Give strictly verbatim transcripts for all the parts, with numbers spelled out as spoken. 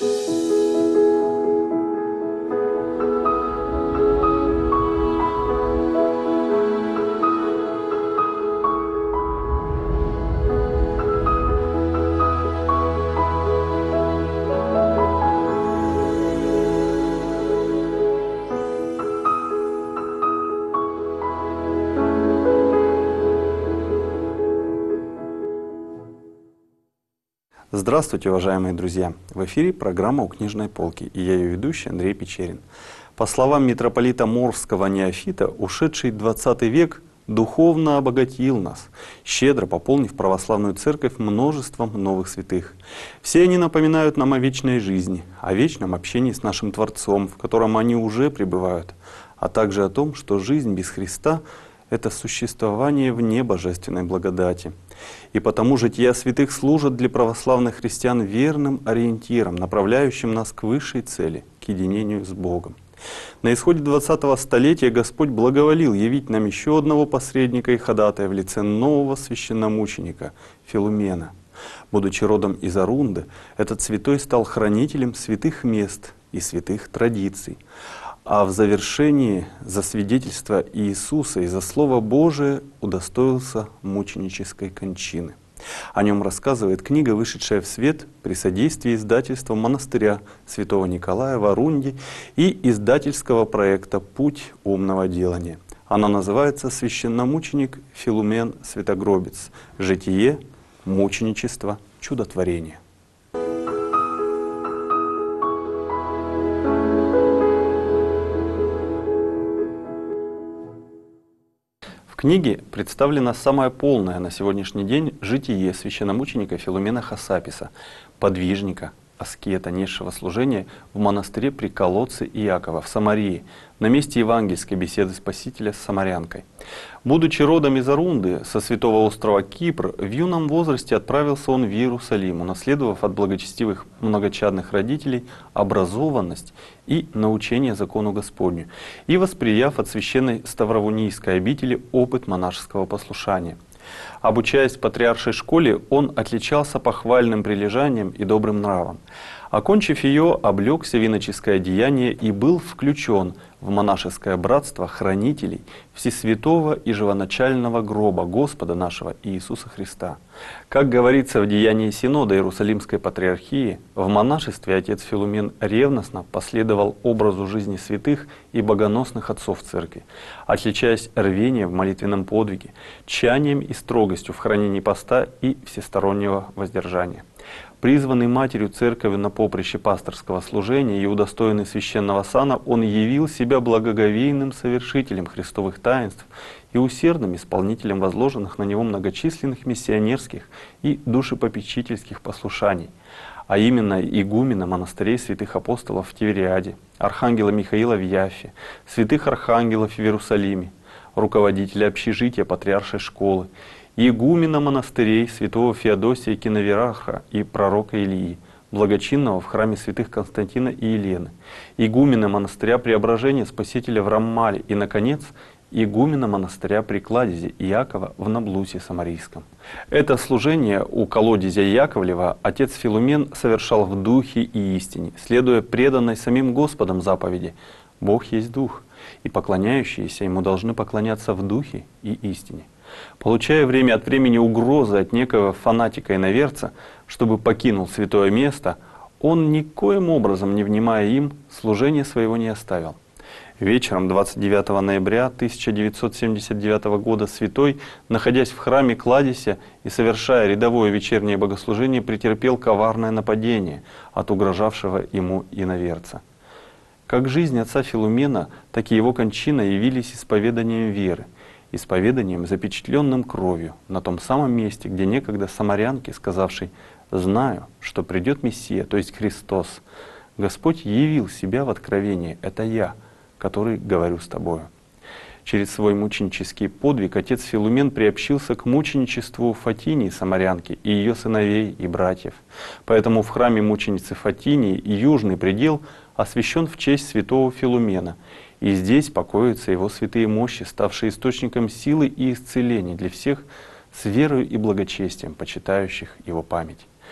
Здравствуйте, уважаемые друзья! В эфире программа «У книжной полки» и я ее ведущий Андрей Печерин. По словам митрополита Морского Неофита, ушедший двадцатый век духовно обогатил нас, щедро пополнив православную церковь множеством новых святых. Все они напоминают нам о вечной жизни, о вечном общении с нашим Творцом, в котором они уже пребывают, а также о том, что жизнь без Христа — это существование вне божественной благодати. И потому жития святых служат для православных христиан верным ориентиром, направляющим нас к высшей цели, к единению с Богом. На исходе двадцатого столетия Господь благоволил явить нам еще одного посредника и ходатая в лице нового священномученика Филумена. Будучи родом из Арунды, этот святой стал хранителем святых мест и святых традиций. А в завершении за свидетельство Иисуса и за Слово Божие удостоился мученической кончины. О нем рассказывает книга, вышедшая в свет при содействии издательства монастыря Святого Николая в Арунде и издательского проекта «Путь умного делания». Она называется «Священномученик Филумен Святогробец. Житие, мученичество, чудотворение». В книге представлено самое полное на сегодняшний день житие священномученика Филумена Хасаписа, подвижника, аскета, несшего служение в монастыре при колодце Иакова в Самарии, на месте евангельской беседы Спасителя с самарянкой. Будучи родом из Арунды, со святого острова Кипр, в юном возрасте отправился он в Иерусалим, унаследовав от благочестивых многочадных родителей образованность и научение закону Господню, и восприяв от священной Ставровунийской обители опыт монашеского послушания. Обучаясь в патриаршей школе, он отличался похвальным прилежанием и добрым нравом. Окончив ее, облегся в иноческое одеяние и был включен в монашеское братство хранителей Всесвятого и живоначального гроба Господа нашего Иисуса Христа. Как говорится в деянии Синода Иерусалимской Патриархии, в монашестве отец Филумен ревностно последовал образу жизни святых и богоносных отцов церкви, отличаясь рвением в молитвенном подвиге, тщанием и строгостью в хранении поста и всестороннего воздержания. Призванный Матерью Церковью на поприще пасторского служения и удостоенный священного сана, он явил себя благоговейным совершителем христовых таинств и усердным исполнителем возложенных на него многочисленных миссионерских и душепопечительских послушаний, а именно игумена монастырей святых апостолов в Тивериаде, архангела Михаила в Яффе, святых архангелов в Иерусалиме, руководителя общежития патриаршей школы, игумена монастырей святого Феодосия Киновиарха и пророка Илии, благочинного в храме святых Константина и Елены, игумена монастыря Преображения Спасителя в Раммале и, наконец, игумена монастыря при кладезе Иакова в Наблусе Самарийском. Это служение у колодезя Яковлева отец Филумен совершал в духе и истине, следуя преданной самим Господом заповеди «Бог есть Дух», и поклоняющиеся Ему должны поклоняться в духе и истине. Получая время от времени угрозы от некого фанатика-иноверца, чтобы покинул святое место, он никоим образом, не внимая им, служение своего не оставил. Вечером двадцать девятого ноября тысяча девятьсот семьдесят девятого года святой, находясь в храме Кладезя и совершая рядовое вечернее богослужение, претерпел коварное нападение от угрожавшего ему иноверца. Как жизнь отца Филумена, так и его кончина явились исповеданием веры, исповеданием, запечатленным кровью, на том самом месте, где некогда самарянке, сказавшей «Знаю, что придет Мессия, то есть Христос, Господь явил себя в откровении, это я, который говорю с тобою». Через свой мученический подвиг отец Филумен приобщился к мученичеству Фатинии, самарянки, и ее сыновей и братьев. Поэтому в храме мученицы Фатинии южный предел освящен в честь святого Филумена, и здесь покоятся его святые мощи, ставшие источником силы и исцеления для всех с верою и благочестием, почитающих его память.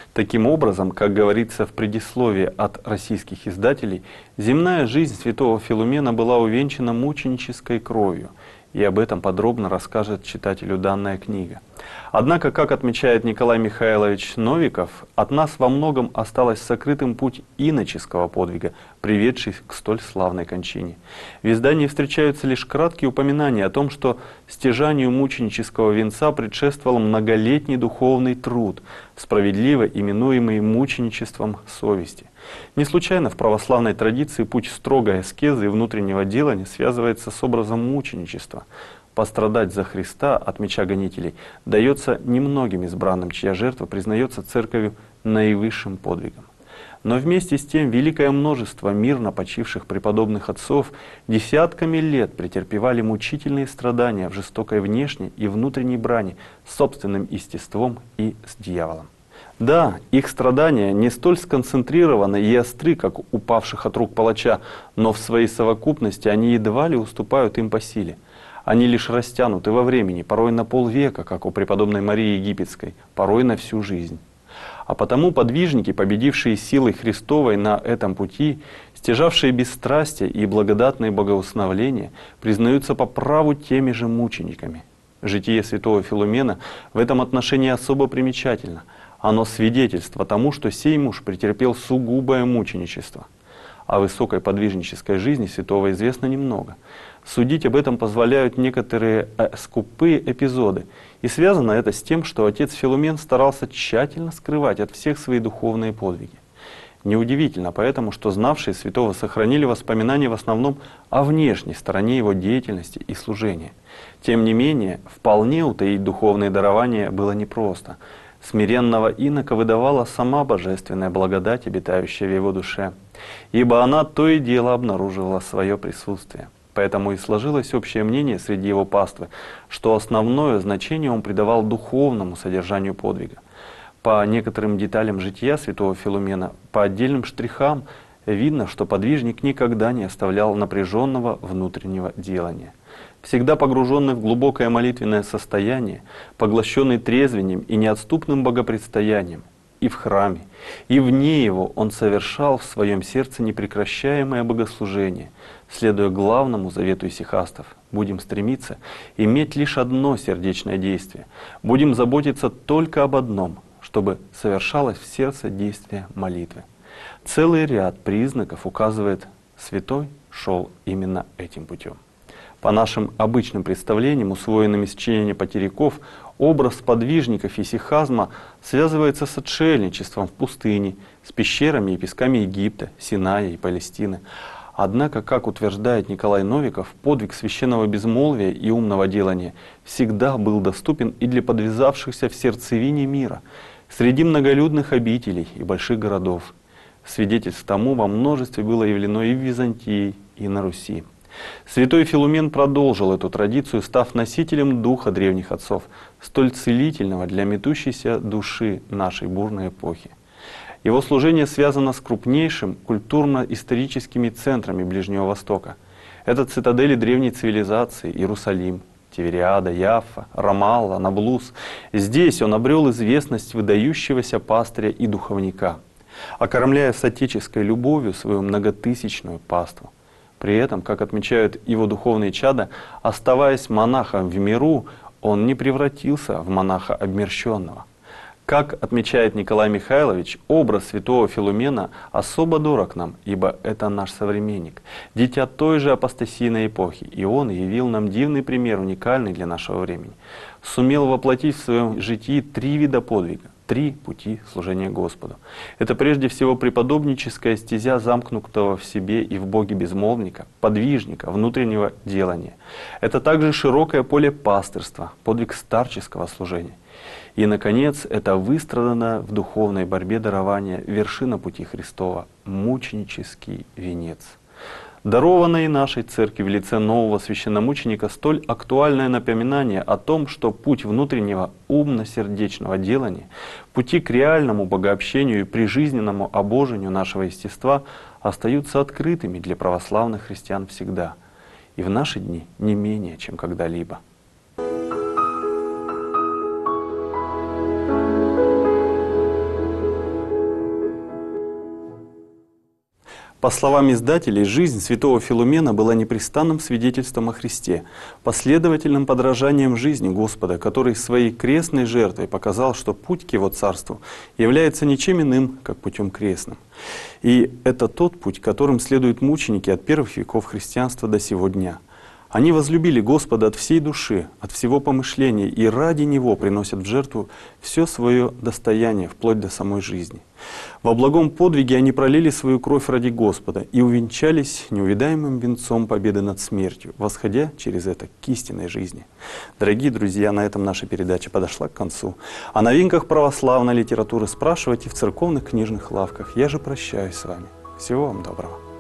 Таким образом, как говорится в предисловии от российских издателей, земная жизнь святого Филумена была увенчана мученической кровью, и об этом подробно расскажет читателю данная книга. Однако, как отмечает Николай Михайлович Новиков, от нас во многом осталось сокрытым путь иноческого подвига, приведший к столь славной кончине. В издании встречаются лишь краткие упоминания о том, что стяжанию мученического венца предшествовал многолетний духовный труд, справедливо именуемый мученичеством совести. Не случайно в православной традиции путь строгой аскезы и внутреннего делания связывается с образом мученичества. Пострадать за Христа от меча гонителей дается немногим избранным, чья жертва признается Церковью наивысшим подвигом. Но вместе с тем великое множество мирно почивших преподобных отцов десятками лет претерпевали мучительные страдания в жестокой внешней и внутренней брани с собственным естеством и с дьяволом. Да, их страдания не столь сконцентрированы и остры, как у павших от рук палача, но в своей совокупности они едва ли уступают им по силе. Они лишь растянуты во времени, порой на полвека, как у преподобной Марии Египетской, порой на всю жизнь. А потому подвижники, победившие силой Христовой на этом пути, стяжавшие бесстрастие и благодатные богоустановления, признаются по праву теми же мучениками. Житие святого Филумена в этом отношении особо примечательно. Оно свидетельство тому, что сей муж претерпел сугубое мученичество. О высокой подвижнической жизни святого известно немного. Судить об этом позволяют некоторые э, скупые эпизоды. И связано это с тем, что отец Филумен старался тщательно скрывать от всех свои духовные подвиги. Неудивительно поэтому, что знавшие святого сохранили воспоминания в основном о внешней стороне его деятельности и служения. Тем не менее, вполне утаить духовные дарования было непросто. Смиренного инока выдавала сама божественная благодать, обитающая в его душе, ибо она то и дело обнаруживала свое присутствие. Поэтому и сложилось общее мнение среди его паствы, что основное значение он придавал духовному содержанию подвига. По некоторым деталям жития святого Филумена, по отдельным штрихам, видно, что подвижник никогда не оставлял напряженного внутреннего делания. Всегда погруженный в глубокое молитвенное состояние, поглощенный трезвением и неотступным богопредстоянием, и в храме, и вне его он совершал в своем сердце непрекращаемое богослужение, следуя главному завету исихастов: будем стремиться иметь лишь одно сердечное действие, будем заботиться только об одном, чтобы совершалось в сердце действие молитвы. Целый ряд признаков указывает, святой шел именно этим путем. По нашим обычным представлениям, усвоенным из чтения потеряков, образ подвижников исихазма связывается с отшельничеством в пустыне, с пещерами и песками Египта, Синая и Палестины. Однако, как утверждает Николай Новиков, подвиг священного безмолвия и умного делания всегда был доступен и для подвязавшихся в сердцевине мира, среди многолюдных обителей и больших городов. Свидетельств тому во множестве было явлено и в Византии, и на Руси. Святой Филумен продолжил эту традицию, став носителем духа древних отцов, столь целительного для метущейся души нашей бурной эпохи. Его служение связано с крупнейшим культурно-историческими центрами Ближнего Востока. Это цитадели древней цивилизации: Иерусалим, Тивериада, Яффа, Рамалла, Наблус. Здесь он обрел известность выдающегося пастыря и духовника, окормляя с отеческой любовью свою многотысячную паству. При этом, как отмечают его духовные чада, оставаясь монахом в миру, он не превратился в монаха обмерщенного. Как отмечает Николай Михайлович, образ святого Филумена особо дорог нам, ибо это наш современник, дитя той же апостасийной эпохи, и он явил нам дивный пример, уникальный для нашего времени. Сумел воплотить в своем житии три вида подвига, три пути служения Господу. Это прежде всего преподобническая стезя замкнутого в себе и в Боге безмолвника, подвижника, внутреннего делания. Это также широкое поле пастырства, подвиг старческого служения. И, наконец, это выстрадано в духовной борьбе дарования вершина пути Христова, мученический венец. Дарованное нашей Церкви в лице нового священномученика столь актуальное напоминание о том, что путь внутреннего умно-сердечного делания, пути к реальному богообщению и прижизненному обожению нашего естества остаются открытыми для православных христиан всегда, и в наши дни не менее, чем когда-либо. По словам издателей, жизнь святого Филумена была непрестанным свидетельством о Христе, последовательным подражанием жизни Господа, который своей крестной жертвой показал, что путь к Его Царству является ничем иным, как путем крестным. И это тот путь, которым следуют мученики от первых веков христианства до сего дня. Они возлюбили Господа от всей души, от всего помышления, и ради Него приносят в жертву все свое достояние, вплоть до самой жизни. Во благом подвиге они пролили свою кровь ради Господа и увенчались неувидаемым венцом победы над смертью, восходя через это к истинной жизни. Дорогие друзья, на этом наша передача подошла к концу. О новинках православной литературы спрашивайте в церковных книжных лавках. Я же прощаюсь с вами. Всего вам доброго.